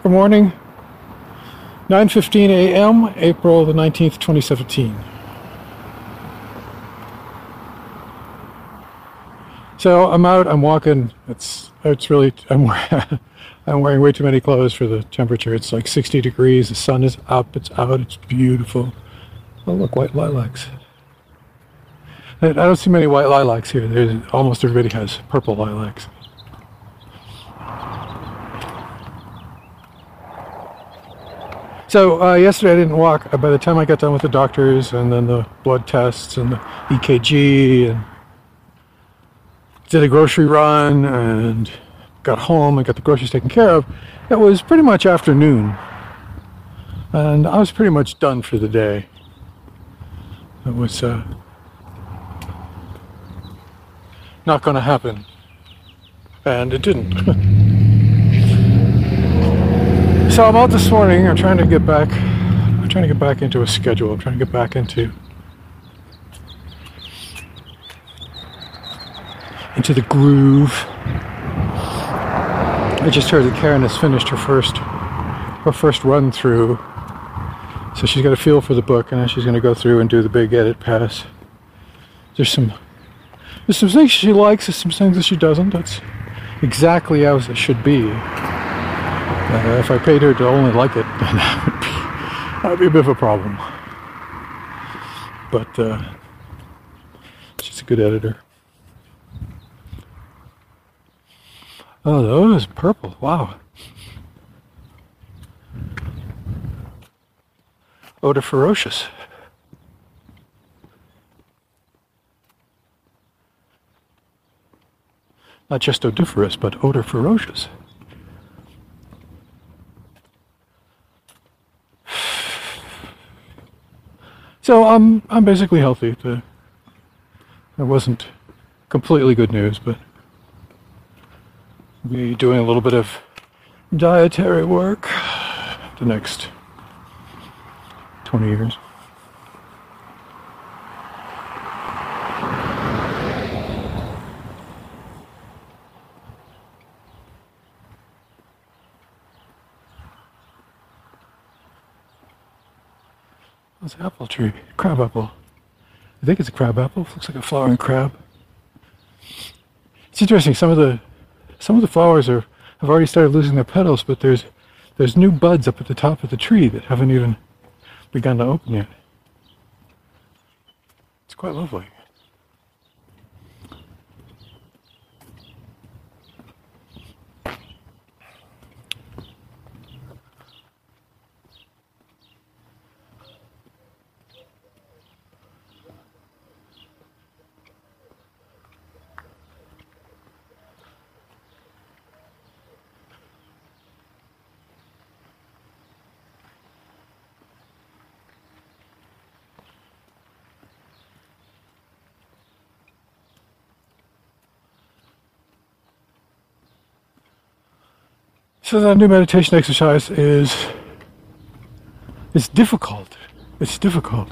Good morning. 9:15 a.m., April the 19th, 2017. So I'm out, I'm walking. It's really, I'm wearing way too many clothes for the temperature. It's like 60 degrees, the sun is up, it's out, it's beautiful. Oh look, white lilacs. I don't see many white lilacs here. Almost everybody has purple lilacs. So yesterday I didn't walk. By the time I got done with the doctors and then the blood tests and the EKG and did a grocery run and got home and got the groceries taken care of, it was pretty much afternoon. And I was pretty much done for the day. It was not going to happen. And it didn't. So I'm out this morning. I'm trying to get back into a schedule. I'm trying to get back into the groove. I just heard that Karen has finished her first run through. So she's got a feel for the book, and then she's going to go through and do the big edit pass. There's some things she likes, there's some things that she doesn't. That's exactly as it should be. If I paid her to only like it, then that would be a bit of a problem. But she's a good editor. Oh, those purple! Wow. Odor ferocious. Not just odoriferous, but odor ferocious. So I'm basically healthy. That wasn't completely good news, but I'll be doing a little bit of dietary work the next 20 years. What's an apple tree? Crab apple. I think it's a crab apple. It looks like a flowering crab. It's interesting. Some of the flowers have already started losing their petals, but there's new buds up at the top of the tree that haven't even begun to open yet. It's quite lovely. So the new meditation exercise is difficult. It's difficult.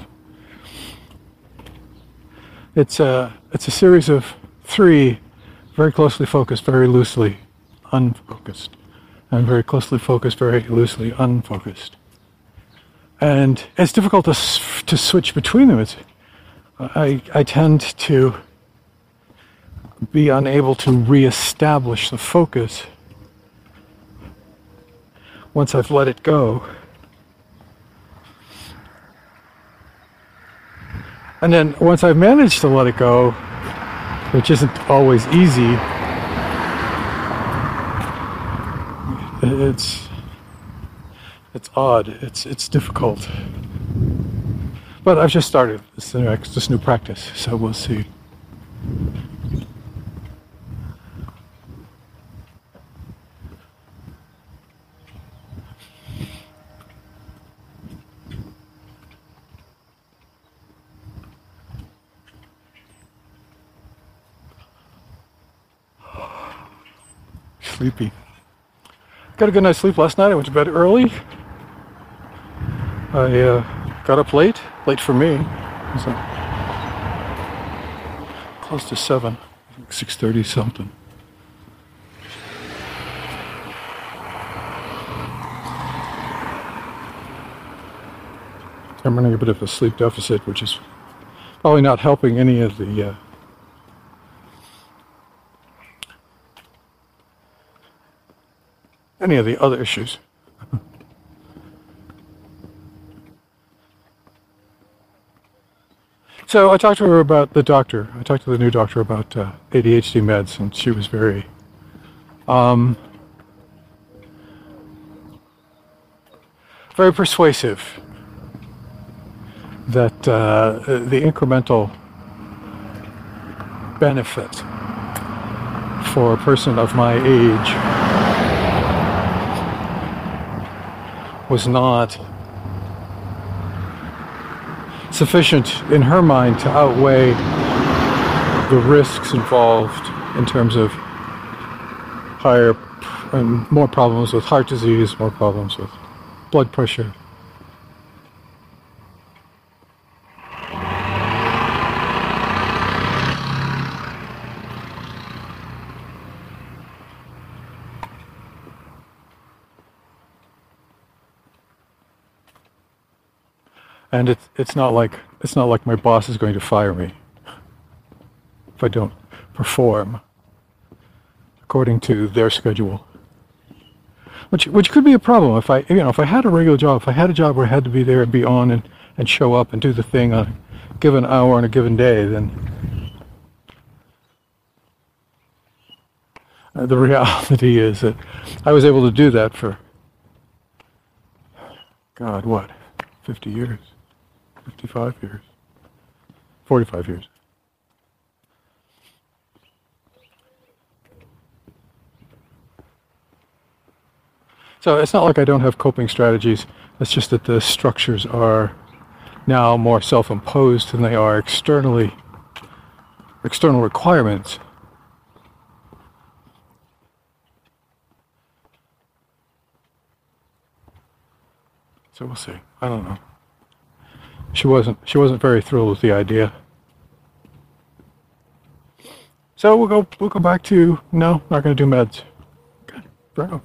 It's a series of 3 very closely focused, very loosely unfocused, and very closely focused, very loosely unfocused. And it's difficult to switch between them. I tend to be unable to reestablish the focus once I've let it go. And then once I've managed to let it go, which isn't always easy, it's odd, it's difficult. But I've just started this new practice, so we'll see. Sleepy. Got a good night's sleep last night. I went to bed early. I got up late for me. It was close to 7, 6:30 something. I'm running a bit of a sleep deficit, which is probably not helping any of the other issues. So I talked to her about the doctor. I talked to the new doctor about ADHD meds, and she was very very persuasive that the incremental benefit for a person of my age was not sufficient in her mind to outweigh the risks involved in terms of higher and more problems with heart disease, more problems with blood pressure. And it's not like my boss is going to fire me if I don't perform according to their schedule. Which could be a problem if I had a regular job, if I had a job where I had to be there and be on and show up and do the thing on a given hour on a given day, then the reality is that I was able to do that for, God, what, 50 years, 55 years, 45 years. So it's not like I don't have coping strategies. It's just that the structures are now more self-imposed than they are external requirements. So we'll see. I don't know. She wasn't very thrilled with the idea. So we'll go back to no, not going to do meds. Okay, bro.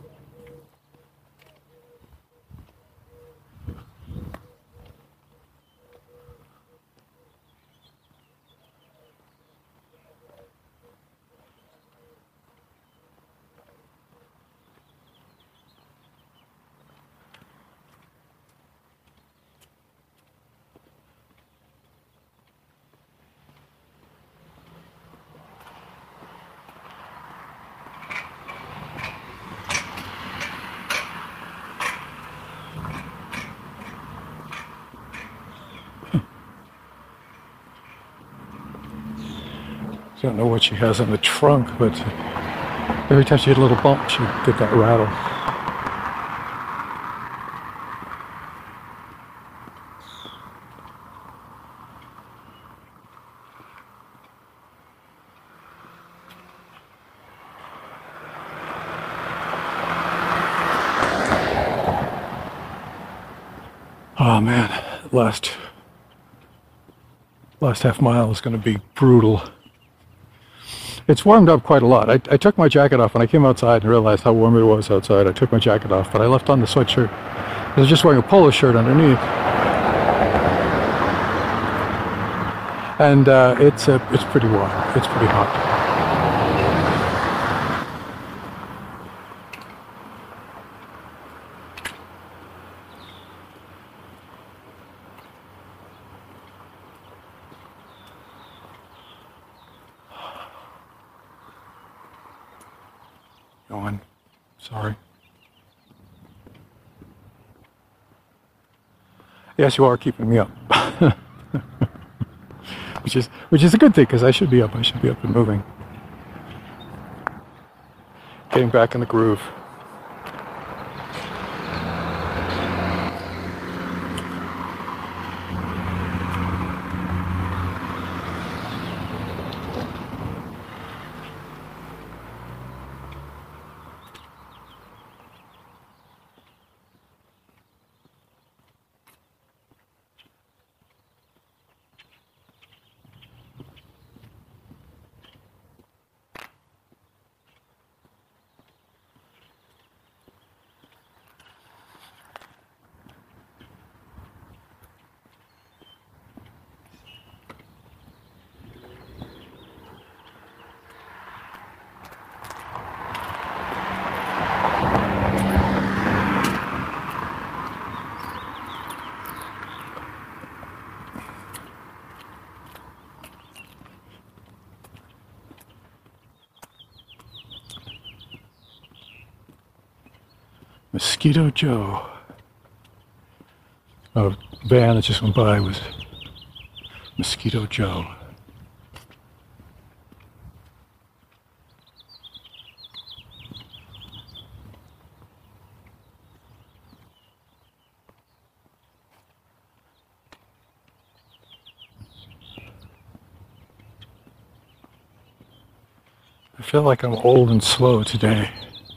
I don't know what she has in the trunk, but every time she hit a little bump, she'd get that rattle. Oh man, last half mile is going to be brutal. It's warmed up quite a lot. I took my jacket off when I came outside and realized how warm it was outside. I took my jacket off, but I left on the sweatshirt. I was just wearing a polo shirt underneath. And it's pretty warm. It's pretty hot. Yawn. Sorry. Yes, you are keeping me up. which is a good thing, because I should be up. I should be up and moving. Getting back in the groove. Mosquito Joe. A van that just went by was Mosquito Joe. I feel like I'm old and slow today.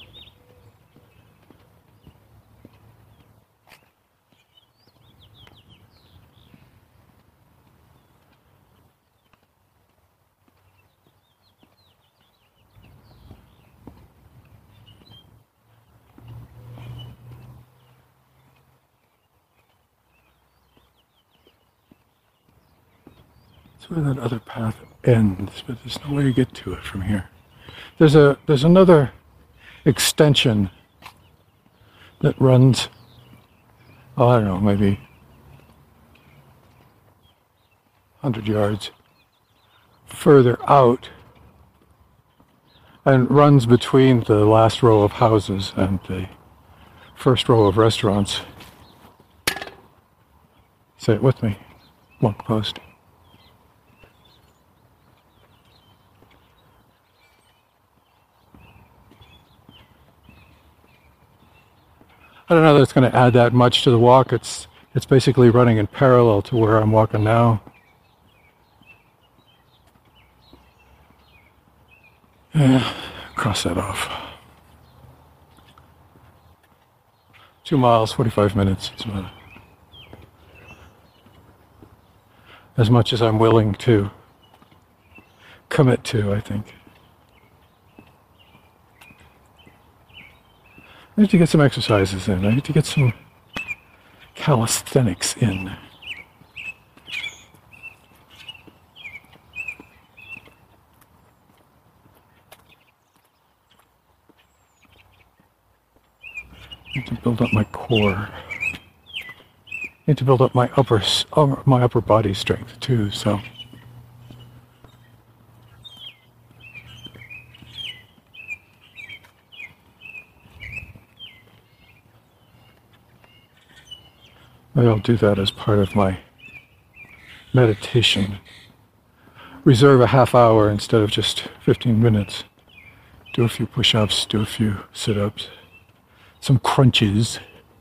That's where that other path ends, but there's no way to get to it from here. There's another extension that runs, oh, I don't know, maybe 100 yards further out and runs between the last row of houses and the first row of restaurants. Say it with me. Walk post. I don't know that it's going to add that much to the walk. It's basically running in parallel to where I'm walking now. Yeah, cross that off. 2 miles, 45 minutes. It's about as much as I'm willing to commit to, I think. I need to get some exercises in. I need to get some calisthenics in. I need to build up my core. I need to build up my upper body strength too, so. Maybe I'll do that as part of my meditation. Reserve a half hour instead of just 15 minutes. Do a few push-ups, do a few sit-ups, some crunches.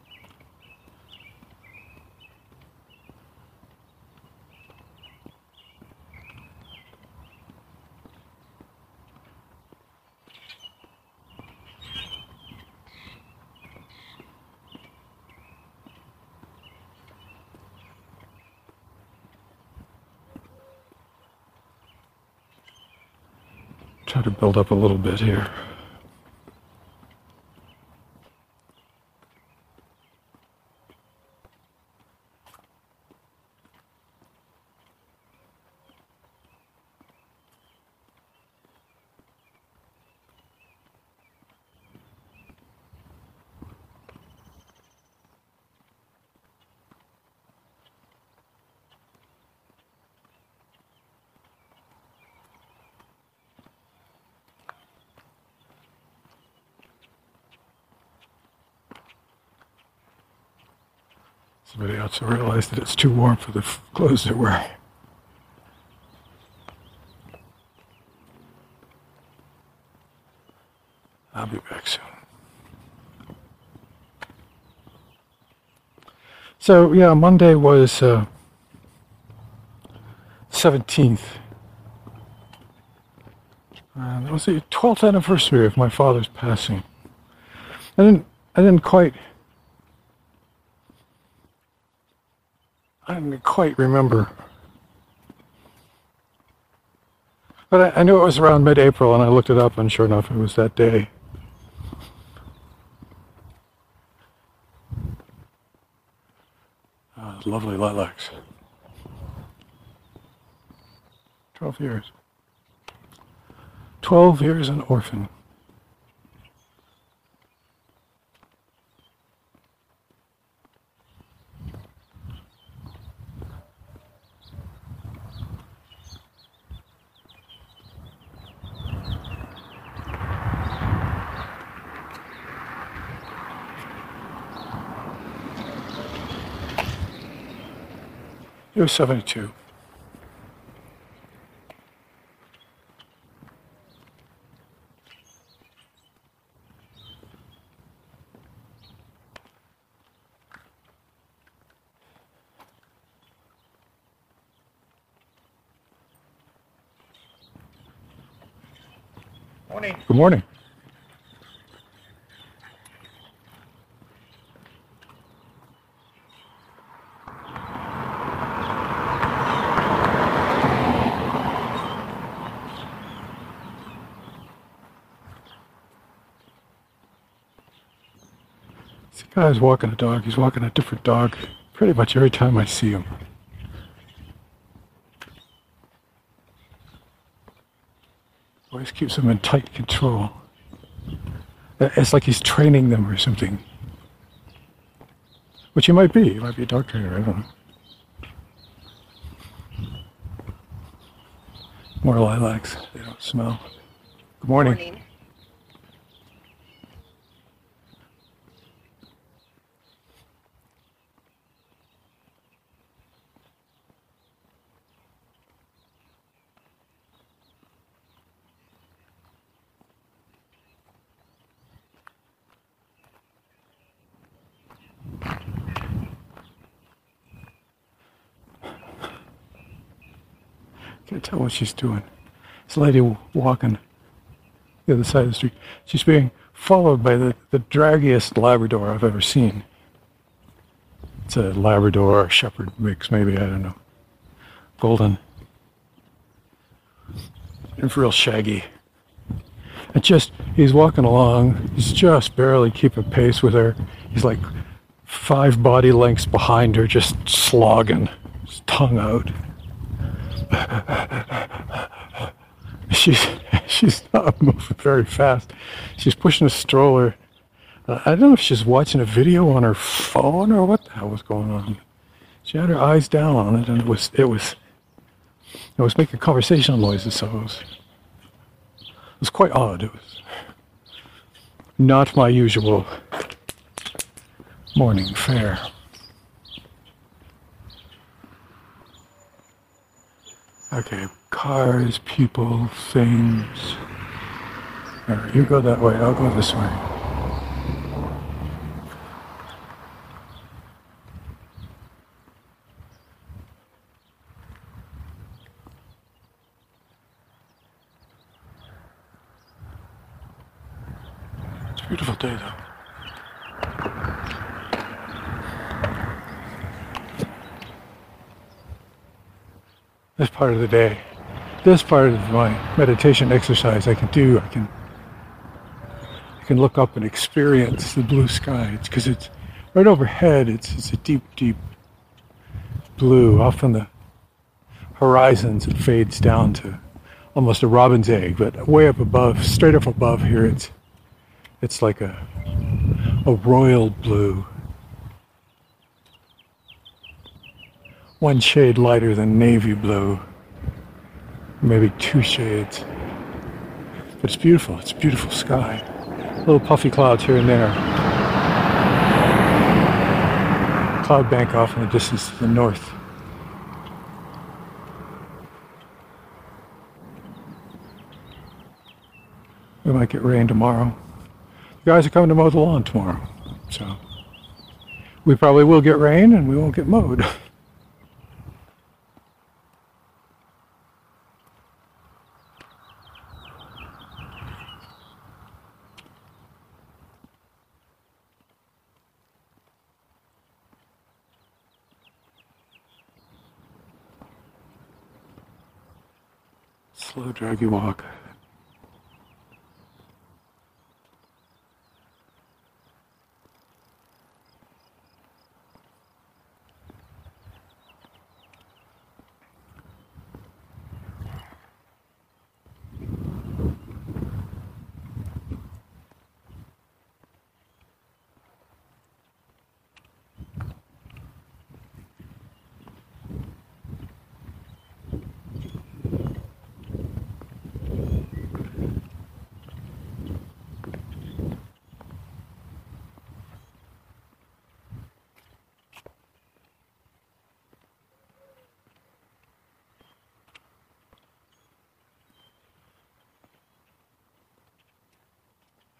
Try to build up a little bit here. Somebody else will realize that it's too warm for the clothes they're wearing. I'll be back soon. So yeah, Monday was 17th. That was the 12th anniversary of my father's passing. I didn't quite remember. But I knew it was around mid-April, and I looked it up, and sure enough, it was that day. Lovely lilacs. 12 years. 12 years an orphan. It was 72. Morning. Good morning. This guy's walking a dog. He's walking a different dog pretty much every time I see him. Always keeps them in tight control. It's like he's training them or something. Which he might be. He might be a dog trainer. I don't know. More lilacs. They don't smell. Good morning. Morning. Can't tell what she's doing. This lady walking the other side of the street. She's being followed by the draggiest Labrador I've ever seen. It's a Labrador or Shepherd mix, maybe, I don't know. Golden. It's real shaggy. And he's walking along. He's just barely keeping pace with her. He's like 5 body lengths behind her, just slogging, his tongue out. She's not moving very fast. She's pushing a stroller. I don't know if she's watching a video on her phone or what the hell was going on. She had her eyes down on it, and it was making conversational noises. So it was quite odd. It was not my usual morning fare. Okay, cars, people, things. All right, you go that way, I'll go this way. It's a beautiful day, though. This part of the day, this part of my meditation exercise I can do. I can look up and experience the blue sky. It's because it's right overhead. It's a deep, deep blue. Off on the horizons, it fades down to almost a robin's egg. But way up above, straight up above here, it's like a royal blue. One shade lighter than navy blue, maybe 2 shades. But it's beautiful. It's a beautiful sky. Little puffy clouds here and there. Cloud bank off in the distance to the north. We might get rain tomorrow. The guys are coming to mow the lawn tomorrow, so we probably will get rain and we won't get mowed. Slow, draggy walk.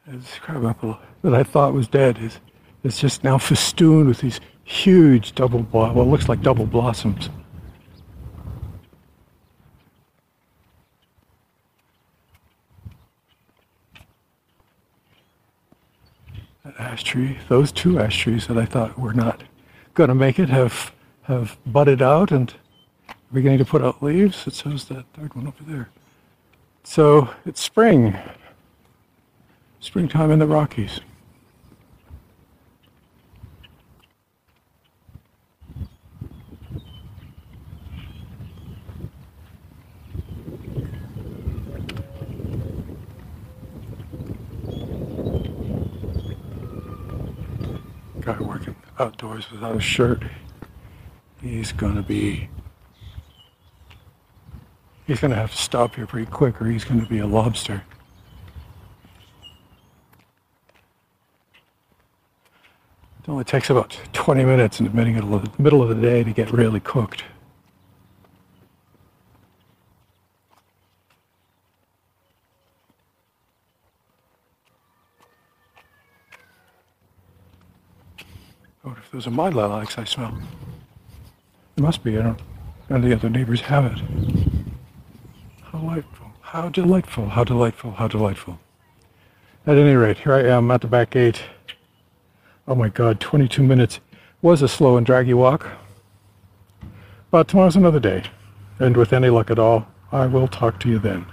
This crabapple that I thought was dead is just now festooned with these huge well, it looks like double blossoms. That ash tree, those two ash trees that I thought were not going to make it have budded out and are beginning to put out leaves. It shows that third one over there. So it's spring. Springtime in the Rockies. Guy working outdoors without a shirt. He's gonna have to stop here pretty quick or he's gonna be a lobster. It only takes about 20 minutes in the middle of the day to get really cooked. What if those are my lilacs I smell? There must be, I don't. None of the other neighbors have it. How delightful, how delightful, how delightful, how delightful. At any rate, here I am at the back gate. Oh my God, 22 minutes was a slow and draggy walk. But tomorrow's another day. And with any luck at all, I will talk to you then.